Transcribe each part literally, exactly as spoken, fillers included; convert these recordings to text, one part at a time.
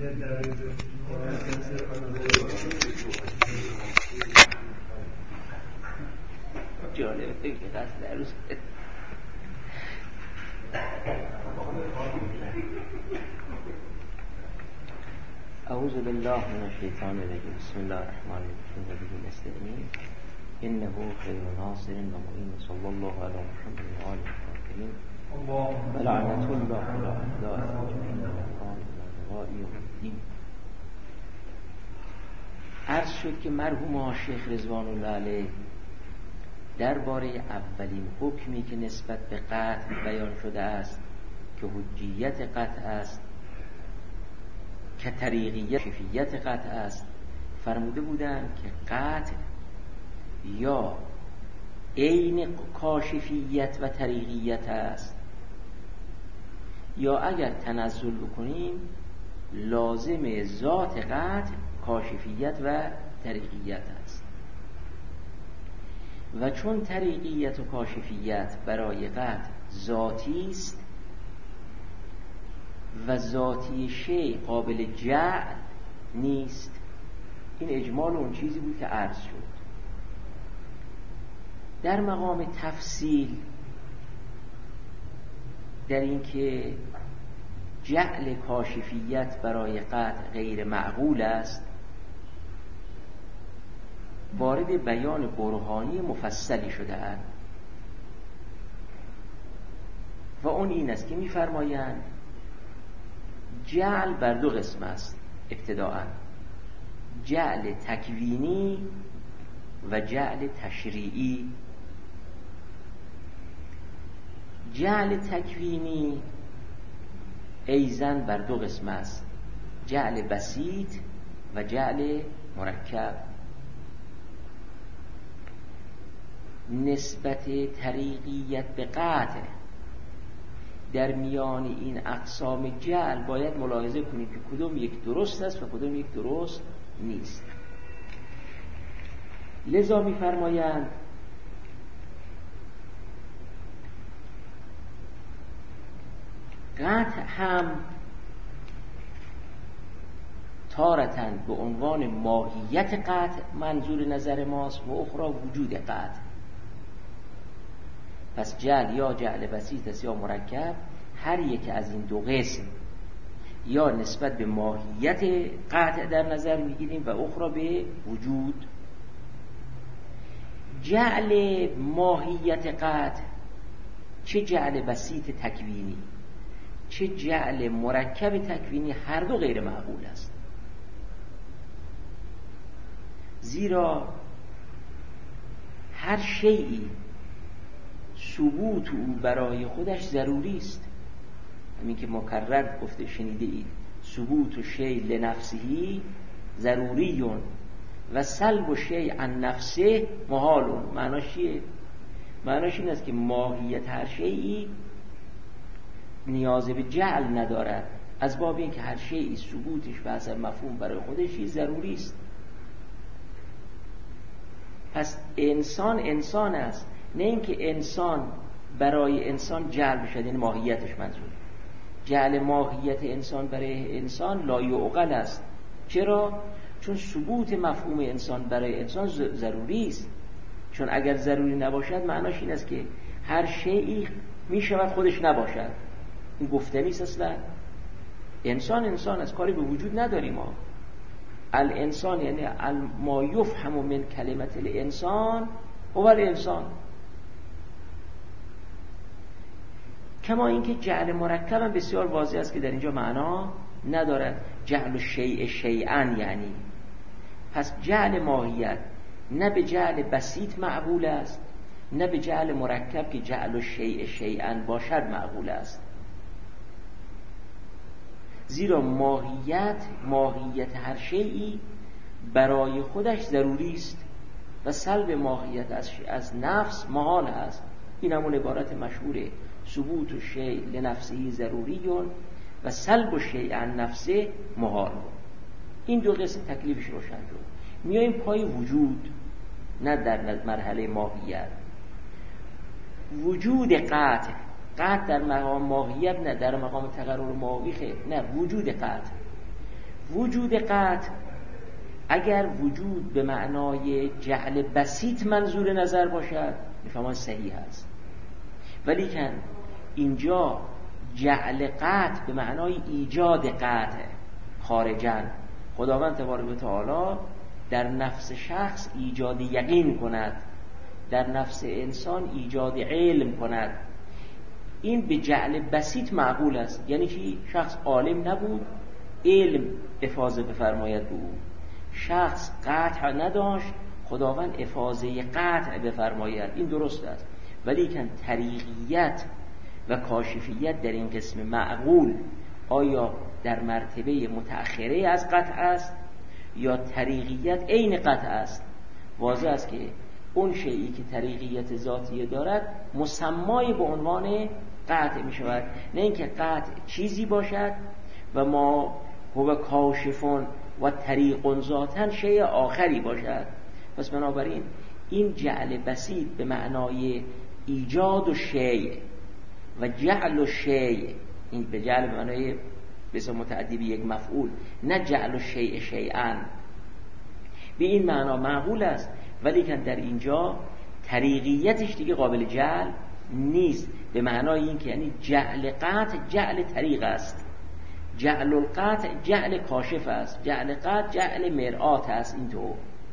جالبه که قصد عروس اعوذ بالله من الشیطان الرجیم. بسم الله الرحمن الرحیم و به نستعین انه خیر ناصر و معین. صلی الله علی محمد و آله الطاهرین و لعنت الله علی اعداء اجمعین و اعداء یوم الدین. عرض شد که مرحوم شیخ رضوان الله علیه درباره اولین حکمی که نسبت به قطع بیان شده است که حجیت قطع است، که طریقیت کیفیت قطع است، فرموده بودند که قطع یا عین کاشفیت و طریقیت است، یا اگر تنزل بکنیم لازم ذات قطع کاشفیت و طریقیت است. و چون طریقیت و کاشفیت برای قطع ذاتی است و ذاتی شیء قابل جعل نیست، این اجمال اون چیزی بود که عرض شد. در مقام تفصیل در این که جعل کاشفیت برای قطع غیر معقول است، وارد بیان برهانی مفصلی شده اند و اون این است که می‌فرمایند جعل بر دو قسم است ابتداءً: جعل تکوینی و جعل تشریعی. جعل تکوینی ایزن بر دو قسم است: جعل بسیط و جعل مرکب. نسبت طریقیت به قطع در میان این اقسام جعل باید ملاحظه کنیم که کدوم یک درست است و کدوم یک درست نیست. لذا می‌فرمایند قطع هم تارتاً به عنوان ماهیت قطع منظور نظر ماست و اخرى وجود قطع. پس جعل یا جعل بسیط است یا مرکب، هر یک از این دو قسم یا نسبت به ماهیت قطع در نظر میگیریم و اخرى به وجود. جعل ماهیت قطع، چه جعل بسیط تکوینی چه جعل مرکب تکوینی، هر دو غیر معقول است، زیرا هر شیئی ثبوت او برای خودش ضروری است. همین که مکرر گفته شنیده اید ثبوت شیء لنفسه ضروریون و سلب شیء عن نفسه محالون. معناش چیه؟ معناش این است که ماهیت هر شیئی نیاز به جعل ندارد، از باب این که هر شیئی ثبوتش به حسب مفهوم برای خودش ضروری است. پس انسان انسان است، نه اینکه انسان برای انسان جعل بشد، یعنی ماهیتش منظور. جعل ماهیت انسان برای انسان لا یعقل است. چرا؟ چون ثبوت مفهوم انسان برای انسان ضروری است. چون اگر ضروری نباشد معناش این است که هر شیئی می شود خودش نباشد. این گفتنی است. اصلا انسان انسان است، کاری به وجود نداریم ما. الانسان یعنی ما یفهم من کلمت الانسان هو الانسان. کما اینکه جعل مرکب هم بسیار واضح است که در اینجا معنا ندارد. جعل شیء شیئا یعنی، پس جعل ماهیت نه به جعل بسیط معقول است نه به جعل مرکب که جعل شیء شیئا باشد معقول است. زیرا ماهیت ماهیت هر شیئی برای خودش ضروری است و سلب ماهیت از, از نفس محال است. این همون عبارت مشهوره: ثبوت الشیء لنفسه ضروریون و سلب الشیء عن نفسه محال. این دو قسم تکلیفش روشن شد. میایم پای وجود، نه در مرحله ماهیت. وجود قطع، قطع در مقام ماهیت نه در مقام تقرر ماهی، نه وجود قطع. وجود قطع اگر وجود به معنای جعل بسیط منظور نظر باشد میفهمم صحیح است، ولی که اینجا جعل قطع به معنای ایجاد قطع خارجاً، خداوند تبارک و تعالی در نفس شخص ایجاد یقین کند، در نفس انسان ایجاد علم کند. این به جعل بسیط معقول است، یعنی که شخص عالم نبود علم افاضه بفرماید به او، شخص قطع نداشت خداوند افاضه قطع بفرماید، این درست است. ولی که طریقیت و کاشفیت در این قسم معقول آیا در مرتبه متأخره از قطع است یا طریقیت عین قطع است؟ واضح است که اون شیئی که طریقیت ذاتیه دارد مسمای به عنوان قطع می شود، نه اینکه قطع چیزی باشد و ما هو کاشفون و طریق ذاتن شیء آخری باشد. پس بنابراین این جعل بسیط به معنای ایجاد و شیء و جعل و شیء، این به جعل به معنای بسیار متعدی به یک مفعول، نه جعل و شیء شیئا، به این معنا معقول است. ولی که در اینجا طریقیتش دیگه قابل جعل نیست، به معنای این که یعنی جعل قطع جعل طریق است، جعل القطع جعل کاشف است، جعل قطع جعل مرآت است. اینطور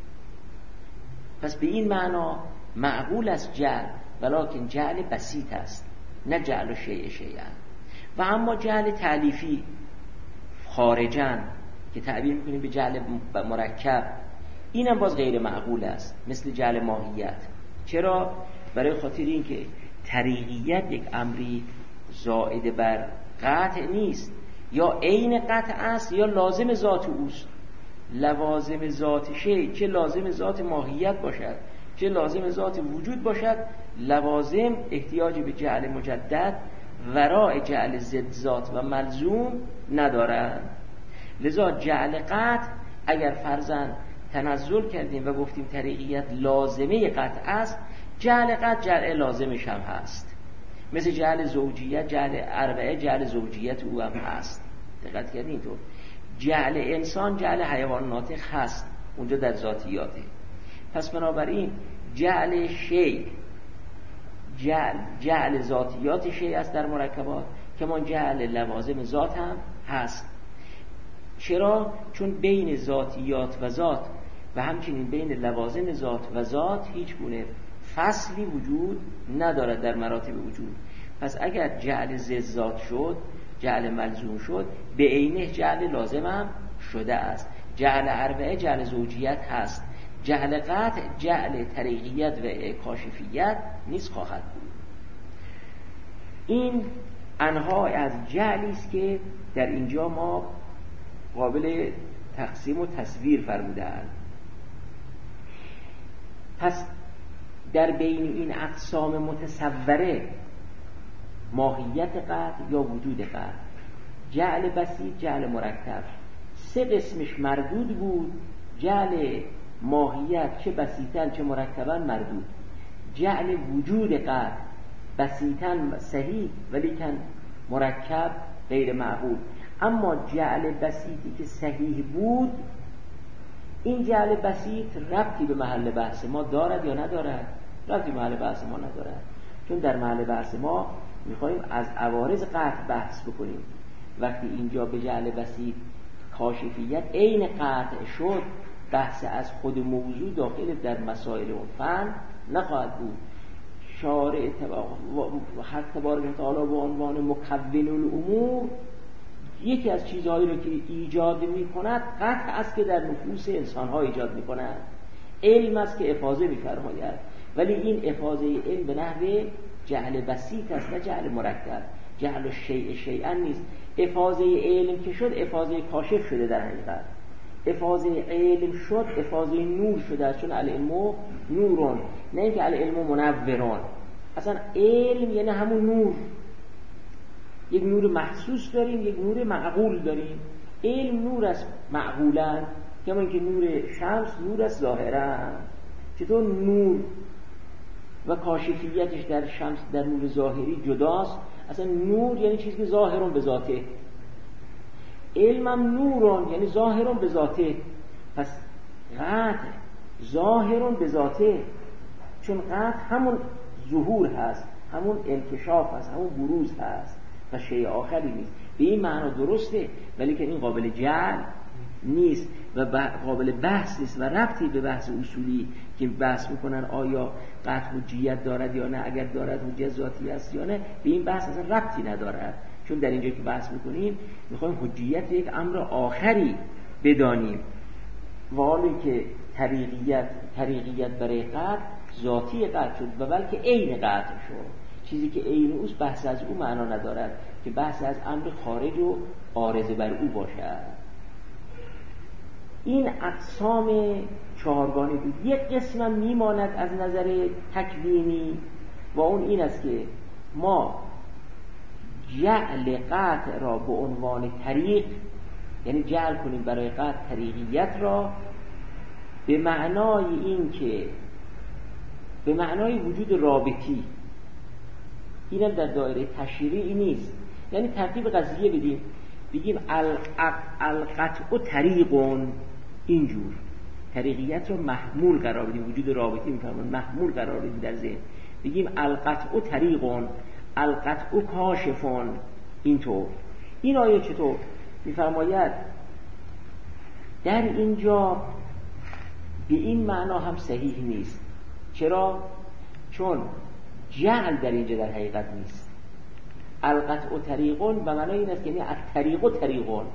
پس به این معنا معقول است جعل، ولکن جعل بسیط است، نه جعل و شیء شیئا. و اما جعل تألیفی خارجاً که تعبیر میکنیم به جعل مرکب، اینم باز غیر معقول است، مثل جعل ماهیت. چرا؟ برای خاطر این که طریقیت یک امری زائد بر قطع نیست، یا عین قطع است یا لازم ذات اوست. لوازم ذات شی، چه لازم ذات ماهیت باشد چه لازم ذات وجود باشد، لوازم احتیاج به جعل مجدد وراء جعل ضد ذات و ملزوم ندارند. لذا جعل قطع اگر فرضاً تنزل کردیم و گفتیم طریقیت لازمه قطع است، جعل قطع جعل لازمش هم هست، مثل جعل زوجیت، جعل اربعه جعل زوجیت او هم هست. دقت کردین؟ تو جعل انسان جعل حیوان ناطق هست، اونجا در ذاتیاته. پس بنابراین جعل شی جعل, جعل ذاتیات شی است در مرکبات، که من جعل لوازم ذات هم هست. چرا؟ چون بین ذاتیات و ذات و همچنین بین لوازم ذات و ذات هیچ گونه فصلی وجود ندارد در مراتب وجود. پس اگر جعل ضد ذات شد، جعل ملزوم شد، به عینه جعل لازم هم شده است. جعل اربعه جعل زوجیت هست، جعل قطع جعل طریقیت و کاشفیت نیست خواهد بود. این انواع از جعلی است که در اینجا ما قابل تقسیم و تصویر فرمودند. پس در بین این اقسام متصوره، ماهیت قطع یا وجود قطع، جعل بسیط جعل مرکب، سه قسمش مردود بود. جعل ماهیت چه بسیطاً چه مرکباً مردود، جعل وجود قطع بسیطاً صحیح ولیکن مرکب غیر معقول. اما جعل بسیطی که صحیح بود، این جعل بسیط ربطی به محل بحث ما دارد یا ندارد؟ ربطی به محل بحث ما ندارد، چون در محل بحث ما میخوایم از عوارض قطع بحث بکنیم. وقتی اینجا به جعل بسیط کاشفیت عین قطع شد، بحث از خود موضوع داخل در مسائل اون فن نخواهد بود. شارع حق تبارک و تعالی به عنوان مکون الامور یکی از چیزهایی رو که ایجاد می کند قطع است که در نفوس انسان‌ها ایجاد می کند، علم است که افاضه می فرماید. ولی این افاضه علم به نحو جعل بسیط است نه جعل مرکب. جعل شیء شیئا نیست. افاضه علم که شد افاضه کاشف شده، در حقیقت افاضه علم شد افاضه نور شده است، چون العلم نورون، نه اینکه العلم منورون. اصلا علم یعنی همون نور، یک نور محسوس داریم، یک نور معقول داریم. علم نور است معقولا، کما اینکه نور شمس نور است ظاهرا. چطور نور و کاشفیتش در شمس در نور ظاهری جداست؟ اصلا نور یعنی چیزی که ظاهرون به ذاته. علمم نورون یعنی ظاهرون به ذاته. پس قطع ظاهرون به ذاته، چون قطع همون ظهور هست، همون انکشاف هست، همون بروز هست و شیء آخری نیست. به این معنا درسته، ولی که این قابل جعل نیست و قابل بحث نیست و ربطی به بحث اصولی که بحث میکنن آیا قطع حجیت دارد یا نه، اگر دارد حجیت ذاتی است یا نه، به این بحث اصلا ربطی ندارد. چون در اینجا که بحث میکنیم میخوایم حجیت یک امر آخری بدانیم، و حالی که طریقیت طریقیت برای قطع ذاتی قطع شد و بلکه عین قطع شد. چیزی که عین اوست بحث از او معنا ندارد که بحث از امر خارج و عارض بر او باشد. این اقسام چهارگانه بود. یک قسم میماند از نظر تکوینی و اون این است که ما جعل قطع را به عنوان طریق، یعنی جعل کنیم برای قطع طریقیت را به معنای این که به معنای وجود رابطی. اینم در دایره تشریعی نیست، یعنی ترتیب قضیه بدیم بگیم القطع طریقون، اینجور طریقیت رو محمول قرار بدیم، وجود رابطی میفهمون محمول قرار بدیم در ذهن، بگیم القطع طریقون، القطع کاشفون. اینطور این آیه چطور میفرماید؟ در اینجا به این معنا هم صحیح نیست. چرا؟ چون جعل در اینجا در حقیقت نیست. القطع طریقون به معنای این است که یعنی الطریق طریقون،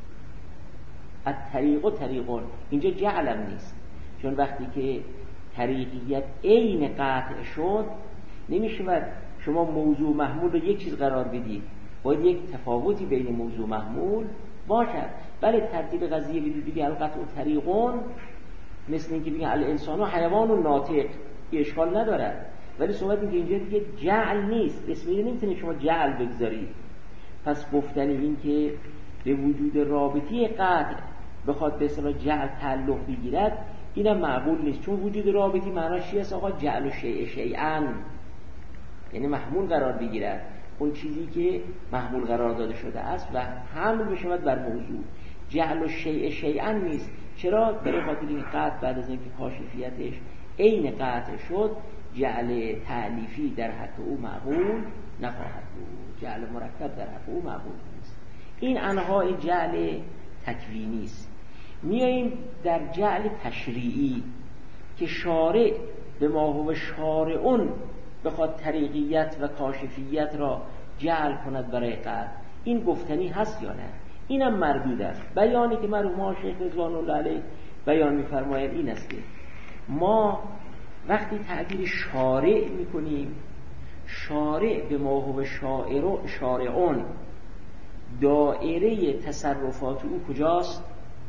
الطریق طریقون، اینجا جعلم نیست. چون وقتی که طریقیت عین قطع شد نمیشه شما موضوع محمول رو یک چیز قرار بدید، باید یک تفاوتی بین موضوع محمول باشد. بله ترتیب قضیه بدید بگید القطع طریقون، مثل اینکه بگید الانسان و حیوان و ناطق، اشکال ندارد. ولی صحبت این که اینجا دیگه جعل نیست، اسمی نمیتونید شما جعل بگذارید. پس گفتن این که به وجود رابطی قطع بخواد به اصطلاح جعل تعلق بگیرد اینم معقول نیست، چون وجود رابطی معناش چی است؟ آقا جعل و شیء شیئا، یعنی محمول قرار بگیرد اون چیزی که محمول قرار داده شده است و حمل بشود بر موضوع. جعل و شیء شیئا نیست. چرا؟ برای خاطر این قطع بعد از اینکه کاشفیتش عین قطع شد جعل تألیفی در حق او معقول نخواهد بود، جعل مرکب در حق او معقول نیست. این انواع جعل تکوینی است. میاییم در جعل تشریعی که شارع به ما هو شارعون بخواد طریقیت و کاشفیت را جعل کند برای قطع. این گفتنی هست یا نه؟ اینم مردود است. بیانی که مرحوم شیخ رضوان الله علیه بیان می‌فرمایند این است که ما وقتی تعبیر شارع میکنیم، شارع به ما هو شارعون دائره تصرفات او کجاست؟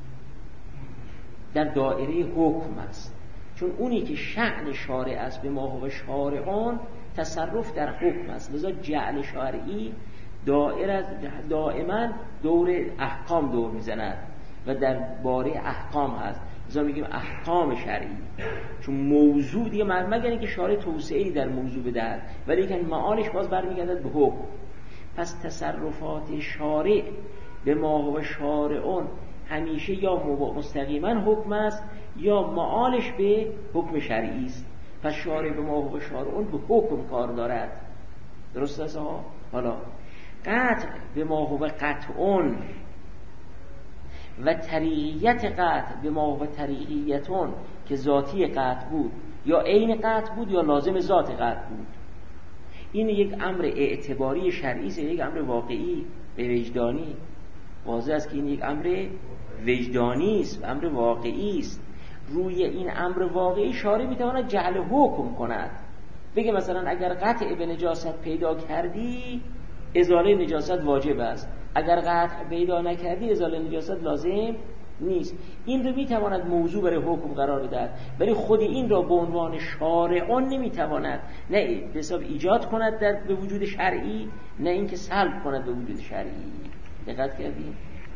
در دائره حکم است. چون اونی که شأن شارع است به ما هو شارعون تصرف در حکم است. لذا جعل شرعی دائره دائما دور احکام دور میزند و در باره احکام هست. لذا میگیم احکام شرعی، چون موضوع دیگه مگر اینکه شارع توسعه‌ای در موضوع بدهد، ولی که معانش باز برمیگردد به حکم. پس تصرفات شارع به ما هو شارعون همیشه یا مستقیما حکم است یا معالش به حکم شرعی است. پس شارع به ما هو شارعون به حکم کار دارد. درست است ها؟ حالا قطع به ما هو قطعون و طریقیت قطع به ما هو طریقیتون که ذاتی قطع بود یا عین قطع بود یا لازم ذات قطع بود. این یک امر اعتباری شرعی است، یک امر واقعی به وجدانی. واضح است که این یک امر وجدانی است، امر واقعی است. روی این امر واقعی شارع میتواند جعل حکم کند، بگه مثلا اگر قطع به نجاست پیدا کردی ازاله نجاست واجب است، اگر قطع پیدا نکردی ازاله نجاست لازم نیست. این رو میتواند موضوع برای حکم قرار بدهد، ولی خود این را به عنوان شارعان نمیتواند نه به حساب ایجاد کند در به وجود شرعی، نه اینکه سلب کند به وجود شرعی. دقت کردید؟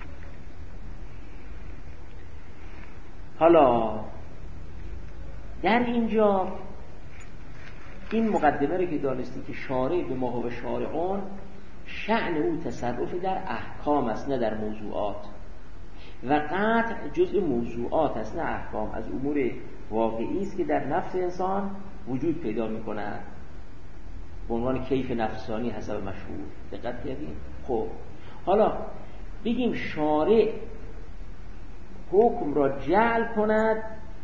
حالا در اینجا این مقدمه رو که دانستی که شارع به ما هو شارعون شأن او تصرف در احکام است نه در موضوعات، و قطع جزء موضوعات است نه احکام، از امور واقعی است که در نفس انسان وجود پیدا می‌کند به عنوان کیف نفسانی حسب مشهور. دقت کردیم؟ خب حالا بگیم شارع حکم را جعل کند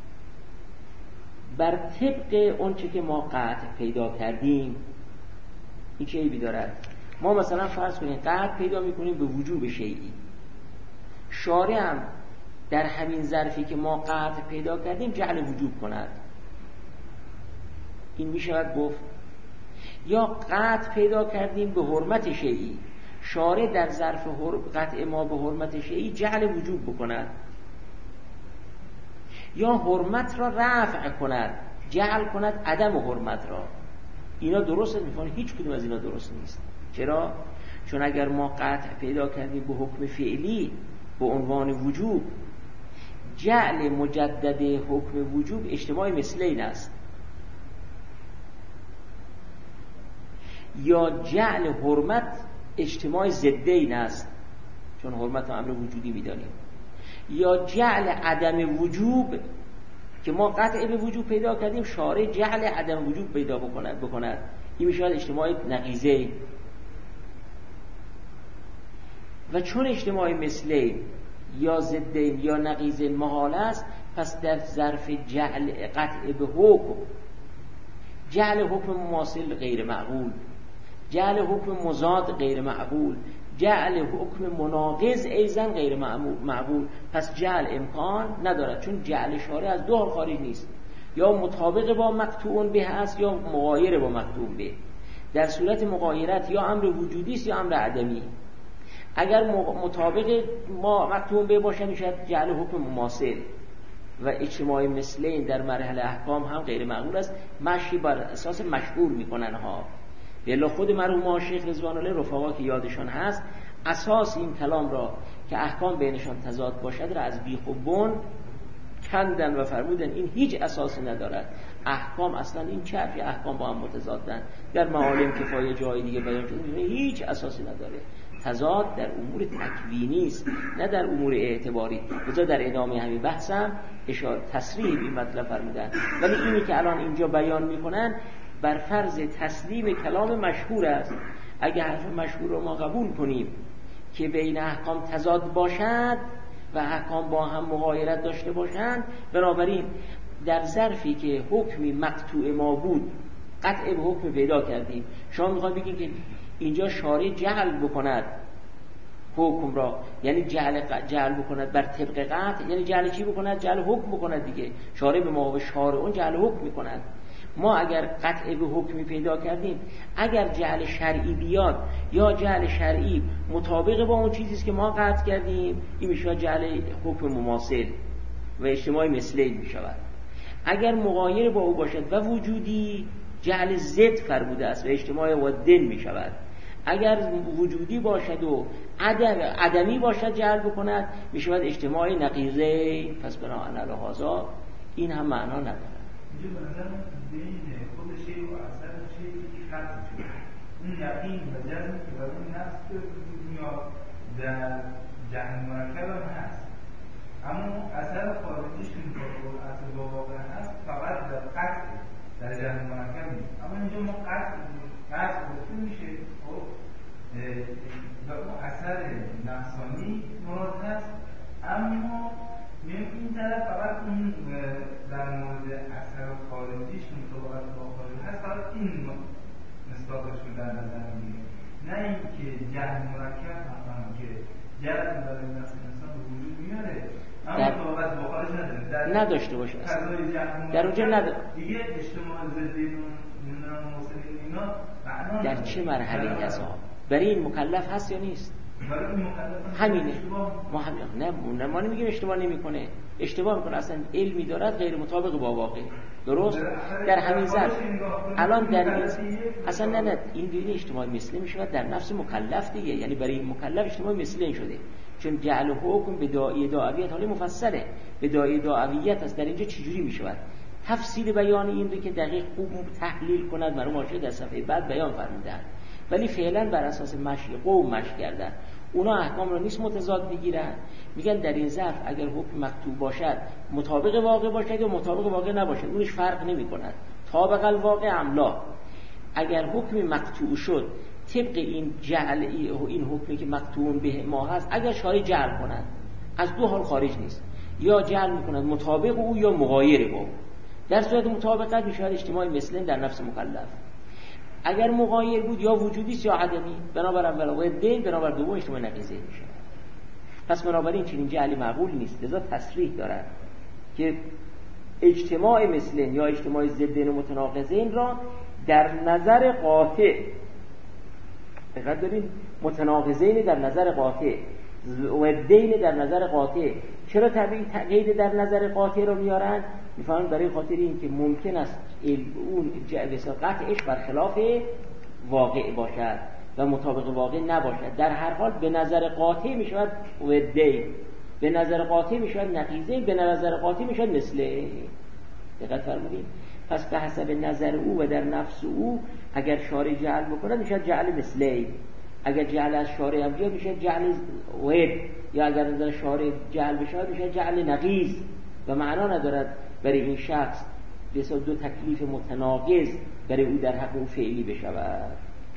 بر طبق اون چه که ما قطع پیدا کردیم، این چه عیبی دارد؟ ما مثلا فرض کنیم قطع پیدا میکنیم به وجوب شیئی، شارع هم در همین ظرفی که ما قطع پیدا کردیم جعل وجوب کند، این میشود گفت. یا قطع پیدا کردیم به حرمت شیئی، شارع در ظرف قطع ما به حرمت شیئی جعل وجوب بکند، یا حرمت را رفع کند، جعل کند عدم حرمت را. اینا درست میفهمن؟ هیچ کدوم از اینا درست نیست. چرا؟ چون اگر ما قطع پیدا کردیم به حکم فعلی به عنوان وجوب، جعل مجدد حکم وجوب اجتماع مثلین است، یا جعل حرمت اجتماع ضدین است، چون حرمت رو امر وجودی میدانیم، یا جعل عدم وجوب که ما قطع به وجوب پیدا کردیم، شارع جعل عدم وجوب پیدا بکند بکند این میشه اجتماع نقیضه. و چون اجتماع مثلین یا ضدین یا نقیضین محال است، پس در ظرف جعل قطع به حکم، جعل حکم مماثل غیر معقول، جعل حکم مضاد غیر معقول، جعل حکم مناقض ایضا غیر معقول، پس جعل امکان ندارد، چون جعل شارع از دو حال خارج نیست، یا مطابق با مقطوع به است یا مغایر با مقطوع به. در صورت مغایرت یا امر وجودی است یا امر عدمی. اگر مطابق ما مقطوع به باشد میشد جعل حکم مماثل، و اجتماع مثلین در مرحله احکام هم غیر معقول است، مشی بر اساس مشهور میکنن ها. بلا خود مرحوم شیخ رضوان الله رفقا که یادشان هست، اساس این کلام را که احکام بینشان تضاد باشد را از بیخ و بن کندن و فرمودن این هیچ اساسی ندارد. احکام اصلا این چرفی احکام با هم متضادن، در معالم کفایه جای دیگه بیان شده، هیچ اساسی نداره. تضاد در امور تکوینی است نه در امور اعتباری. لذا در ادامه همین بحثم اشاره تصریح این مطلب فرمودن، ولی اینی که الان اینجا بیان میکنن بر فرض تسلیم کلام مشهور است. اگه حرف مشهور رو ما قبول کنیم که بین احکام تضاد باشد و احکام با هم مغایرت داشته باشند، بنابراین در ظرفی که حکمی مقطوع ما بود قطع به حکم پیدا کردیم، شما میخواید بگید که اینجا شارع جعل بکند حکم را، یعنی جعل جعل بکند بر طبق قطع، یعنی جعل چی بکند؟ جعل حکم بکند دیگه. شارع به موقع شارع اون جعل حکم میکند. ما اگر قطع به حکمی پیدا کردیم، اگر جعل شرعی بیاد یا جعل شرعی مطابق با اون چیزی است که ما قطع کردیم، این میشه جعل حکم مماثل و اجتماع مثلین میشود. اگر مغایر با او باشد و وجودی، جعل ضد فرموده است و اجتماع ودن میشود. اگر وجودی باشد و عدم عدمی باشد جعل بکند، میشود اجتماع نقیضه. پس بنابراین علی هذا این هم معنا نداره. اینجا مثلا بین خود شیء و اثر شیء خط شده، اون یقین و جزمی که برای نفس به میاد در جهل مرکب هم هست، اما اثر خارجیش که مطابق اثر با واقع هست فقط در قطع در جهل مرکب نیست. اما اینجا ما قطع قطع گفته میشه خب و اون اثر نفسانی مراد هست، اما این طرف فقط اون در مورد اثر خارجیش مطابقت با خارج هست، فقط این نسبتش رو در نظر میگیره، نه اینکه جهل مرکب هم که جهل برای نفس انسان به وجود میاره اما مطابقت با خارج نداره، نداشته باشه اصلا در اونجا نداره. دیگه اجتماع ضدین نمیدونم موصلین اینا معنا در چه مرحله هست؟ برای این مکلف هست یا نیست؟ همینه. ما هم نه ما نمیگیم اشتباه نمیکنه، اشتباه میکنه، اصلا علمی دارد غیر مطابق با واقع. درست در همین ظرف الان در این اصلا نه نه این دیگه اجتماع مثلی میشه در نفس مکلف دیگه، یعنی برای این مکلف اجتماع مثلی این شده، چون جعل حکم به داعی دعویت حالی مفصله، به داعی دعویت است. در اینجا چجوری میشود؟ تفصیل بیان این رو که دقیق خوب تحلیل کند مرحوم آشوب در صفحه بعد بیان فرمودند. ولی فعلا بر اساس مشی قوم مشی کردن. اونا احکام رو نیست متضاد بگیرن، میگن در این ظرف اگر حکم مکتوب باشد مطابق واقع باشد یا مطابق واقع نباشد اونش فرق نمی کند. طابق الواقع املا، اگر حکم مقطوع شد طبق این جعل این حکمی که مقطوع به ما هست، اگر شارع جعل کند از دو حال خارج نیست، یا جعل میکند مطابق او یا مغایر با. در صورت مطابقت میشه اجتماع مثلن در نفس مکلف. اگر مغایر بود یا وجودی است یا عدمی، بنابر اول و دین بنابر دوم اجتماع نقیضه میشه. پس بنابراین چنین جعلی معقول نیست. لذا تصریح دارد که اجتماع مثلن یا اجتماع ضدین و متناقضین را در نظر قاطع، دقت دارین، متناقضین در نظر قاطع و دین در نظر قاطع. چرا طبیعی تقیید در نظر قاطع رو میارن؟ میفهمن برای خاطر این که ممکن است اون قطعش برخلاف واقع باشد و مطابق واقع نباشد. در هر حال به نظر قاطع میشود و دین، به نظر قاطع میشود نقیضه، به نظر قاطع میشود مثله. دقت فرمودید؟ پس به حسب نظر او و در نفس او اگر شارع جعل بکنه میشه جعل مثله، اگر جعل از شارع هم بیاد میشه جعل ود، یا اگر نظر شارع جعل بشه میشه جعل نقیض و معنا ندارد برای این شخص بسیار دو تکلیف متناقض برای او در حق او فعلی بشود.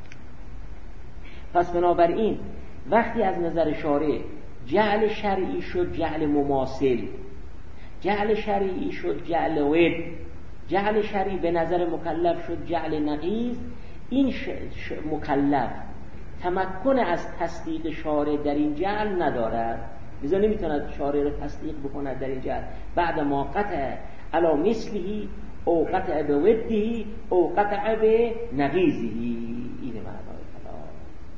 پس بنابراین وقتی از نظر شارع جعل شرعی شد جعل مماثل، جعل شرعی شد جعل ود، جعل شرعی به نظر مکلف شد جعل نقیض، این ش... ش... مکلف تمکن از تصدیق شارع در این جعل ندارد، لذا نمیتوند شارع رو تصدیق بکند در این جعل بعد ما قطع علا مثلی او قطع به ودهی او قطع به نقیضهی. اینه معنای کلام.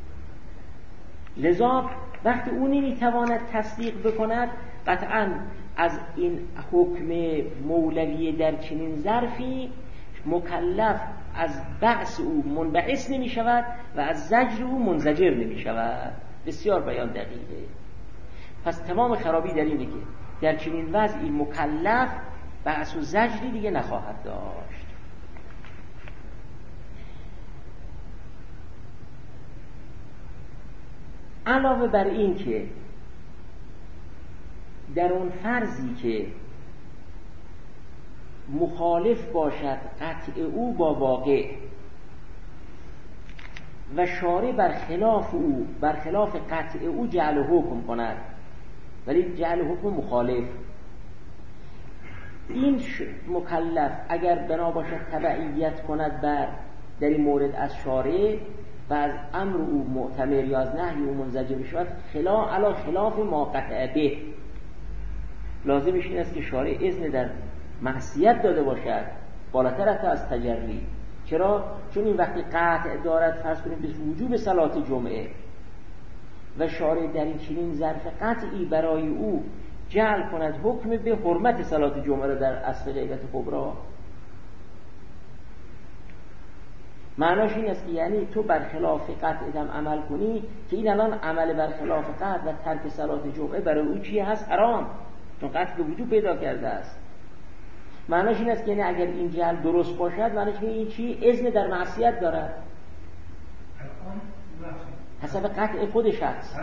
لذا وقتی اونی میتواند تصدیق بکند قطعا از این حکم مولوی در چنین ظرفی مکلف از بعث او منبعث نمی شود و از زجر او منزجر نمی شود. بسیار بیان دقیقه. پس تمام خرابی در اینه که در چنین وضعی مکلف بعث و زجری دیگه نخواهد داشت. علاوه بر این که در اون فرضی که مخالف باشد قطع او با واقع و شارع برخلاف او برخلاف قطع او جعل حکم کند، ولی جعل حکم مخالف، این مکلف اگر بنا باشد تبعیت کند بر در این مورد از شارع و از امر او معتمر یا از نهی او منزجر شود خلاف علا خلاف ما قطع به، لازمش این است که شارع اذن در معصیت داده باشد بالاتر از تجری. چرا؟ چون این وقتی قطع دارد فرض کنیم به وجوب صلات جمعه و شارع در این چنین ظرف قطعی برای او جعل کند حکم به حرمت صلات جمعه را در اصل غیبت کبرا، معناش این است که یعنی تو برخلاف قطع دم عمل کنی که این الان عمل برخلاف قطع و ترک صلات جمعه برای او چی هست؟ حرام، چون قطع به وجوب پیدا کرده است. معناش این است که یعنی اگر این جعل درست باشد معناش این چی؟ اذن در معصیت دارد حسب قطع خود شخص.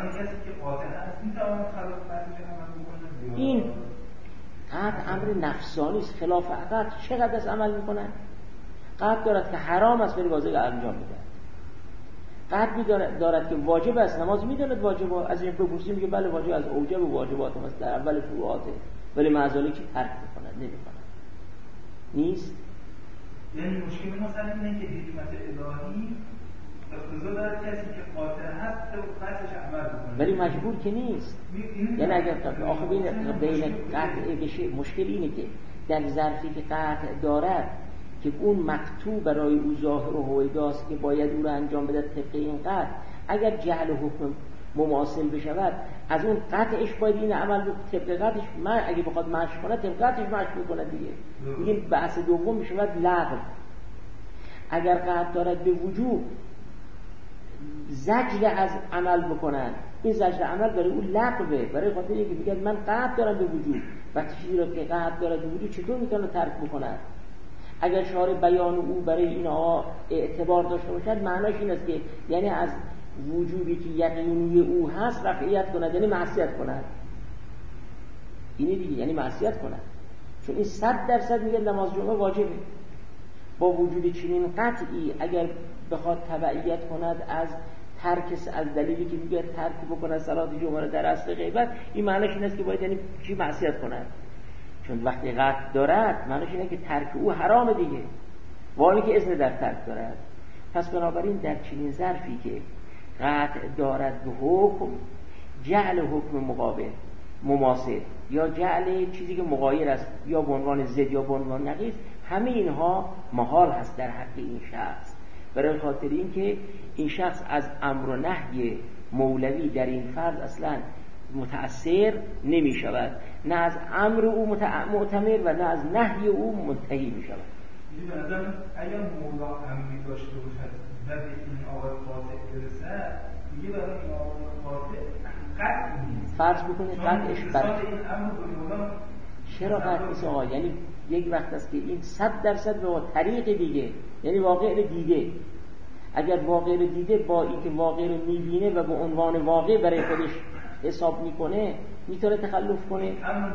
این قطع امر نفسانی است، خلاف عقل چقدر از عمل میکنن؟ قطع دارد که حرام است ولی واجب انجام میده، قطع دارد که واجب است، نماز میداند واجب، از این بپرسیم که بله واجب از اوجب و واجبات است در اول فروعاته، ولی معذالی که ترک میکند نمیکند نیست. یعنی مشکل مثلا اینه که حکمت الهی اقتضا داره کسی که قاطع هست تو قطعش عمل بکنه ولی مجبور که نیست. یعنی اگر آخه بین بین قطع بشه، مشکل اینه که در ظرفی که قطع دارد که اون مقطوع برای او ظاهر و هویداست که باید او رو انجام بده طبق این قطع، اگر جهل حکم مماثل بشود از اون قطعش باید این عمل رو طبق قطعش، من اگه بخواد مشق کنه طبق قطعش مشق میکنه دیگه. میگیم بحث دوم میشود لغو. اگر قطع دارد به وجوب زجر از عمل بکنن، این زجر عمل برای اون لغوه، برای خاطر اینکه میگن من قطع دارم به وجوب، وقتی چیزی رو که قطع دارد به وجوب چطور میتونه ترک بکنه؟ اگر شارع بیان او برای اینها اعتبار داشته باشد معناش این است که یعنی از وجودی که یقینی او هست رفعیت کند، یعنی معصیت کند. اینه دیگه، یعنی معصیت کند. چون این صد درصد میگه نماز جمعه واجبه. با وجود چنین قطعی اگر بخواد تبعیت کند از ترک، از دلیلی که میگه ترک بکنه صلات جمعه رو در اصل غیبت، این معنیش این است که باید یعنی چی معصیت کند. چون وقتی قطع دارد معنیش اینه که ترک او حرام دیگه، والی که اذن در ترک دارد. پس بنابراین در چنین ظرفی که قطع دارد به حکم، جعل حکم مقابل مماثل یا جعل چیزی که مغایر است یا به عنوان ضد یا به عنوان نقیض، همه اینها محال هست در حق این شخص، برای خاطر اینکه این شخص از امر و نهی مولوی در این فرض اصلا متأثر نمی شود، نه از امر او معتمر و نه از نهی او منتهی می شود. یعنی به نظر اگر مولا امری داشته باشد و به این آقای قاطع برسد، دیگه برای این آقای قاطع قطع نیست. فرض بکنید قطعش بر این امر به مولا چرا قطع نیست آقا؟ یعنی یک وقت است که این صد درصد به طریق دیگه، یعنی واقع دیده. اگر واقع دیده با اینکه واقع رو میبینه و به عنوان واقع برای خودش حساب میکنه، میتونه تخلف کنه.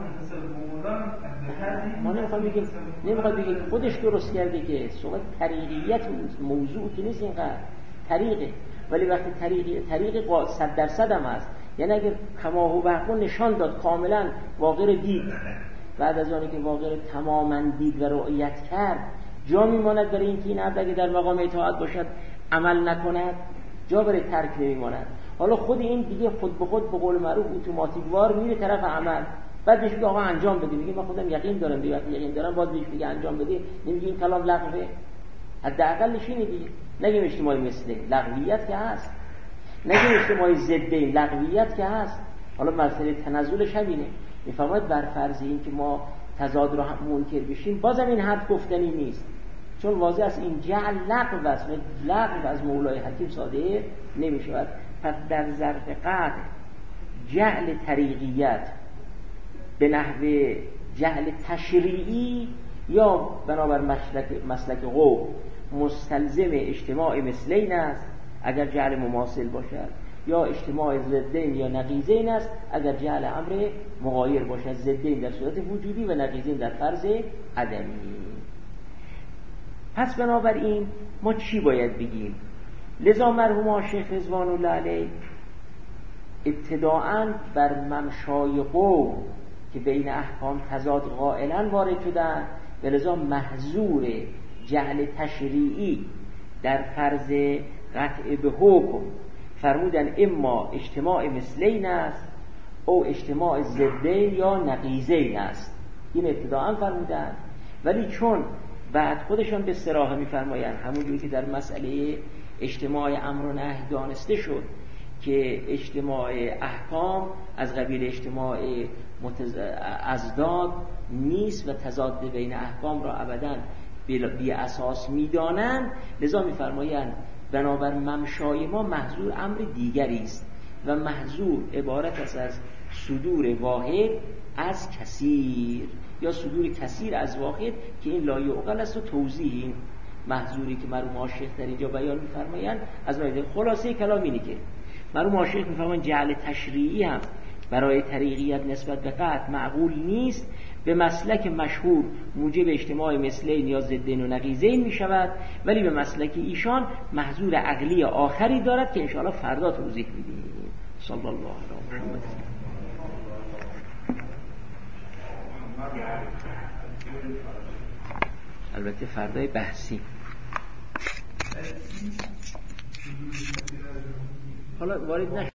ما نمیخواد بگیم نمیخواد بگیم خودش درست کرده، که صحبت طریقیت موضوع که نیست، اینقدر طریقه. ولی وقتی طریق طریق صد درصد هم هست، یعنی اگر کما هو حق نشان داد کاملا واقع رو دید، بعد از آنی که واقع رو تماما دید و رؤیت کرد، جا میماند برای اینکه این عبد اگه در مقام اطاعت باشد عمل نکند، جا برای ترک نمیماند. حالا خود این دیگه خود به خود به قول معروف اتوماتیک وار میره طرف عمل، بعد بهش بگه آقا انجام بده، میگه من خودم یقین دارم، دیگه وقتی یقین دارم باز بهش بگه انجام بده، نمیگه این کلام لغوه. حداقلش اینه دیگه. نگیم اجتماعی مثله، لغویت که هست. نگیم اجتماعی ضده، لغویت که هست. حالا مسئله تنزلش همینه. میفرماید بر فرض این که ما تضاد رو هم منکر بشیم، بازم این حرف گفتنی نیست، چون واضح است این جعل لغو است، لغو از مولای حکیم صادر نمی شود. پس در ظرف قطع جعل طریقیت به نحو جعل تشریعی یا بنابر مسلک مسلک قوم مستلزم اجتماع مثلین است اگر جعل مماثل باشد، یا اجتماع ضدین یا نقیضین است اگر جعل امر مغایر باشد، ضدین در صورت وجودی و نقیضین در فرض عدمی. پس بنابراین ما چی باید بگیم؟ لذا مرحوم شیخ رضوان الله علیه ابتداءً بر ممشای قوم که بین احکام تضاد قائلاً وارد شدن، و لذا محظور جعل تشریعی در فرض قطع به حکم فرمودن اما اجتماع مثلین است او اجتماع ضدین یا نقیضین است. این ابتداءً فرمودن، ولی چون بعد خودشان به صراحه می‌فرمایند همونجوری که در مسئله اجتماع امر و نهی دانسته شد که اجتماع احکام از قبیل اجتماع متز... ازداد نیست و تضاد بین احکام را ابداً بی اساس می‌دانند، لذا می‌فرمایند بنابر ممشای ما محظور امر دیگری است و محظور عبارت است از صدور واحد از کثیر یا صدور کثیر از واحد، که این لا یعقل است و توضیح این محظوری که مرحوم شیخ در اینجا بیان می‌فرمایند از مایده خلاصه کلام اینه که مرحوم شیخ می‌فرمایند جعل تشریعی هم برای طریقیت نسبت به قطع معقول نیست، به مسلک مشهور موجب اجتماع مثلین یا ضدین و نقیضین می شود، ولی به مسلک ایشان محظور عقلی آخری دارد که انشاءالله فردا توضیح میدیم. صلی الله علیه محمد. البته فردای بحثی. حالا وارد نشد.